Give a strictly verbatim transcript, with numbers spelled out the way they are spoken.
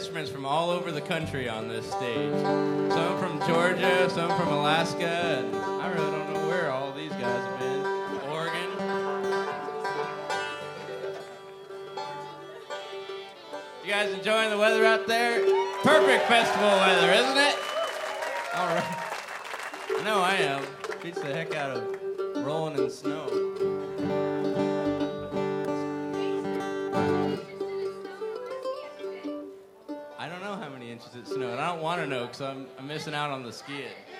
instruments from all over the country on this stage. Some from Georgia, some from Alaska, and I really don't know where all these guys have been. Oregon. You guys enjoying the weather out there? Perfect festival weather, isn't it? All right. I know I am. Beats the heck out of rolling in snow. I don't know how many inches it snowed. I don't want to know because I'm, I'm missing out on the skiing.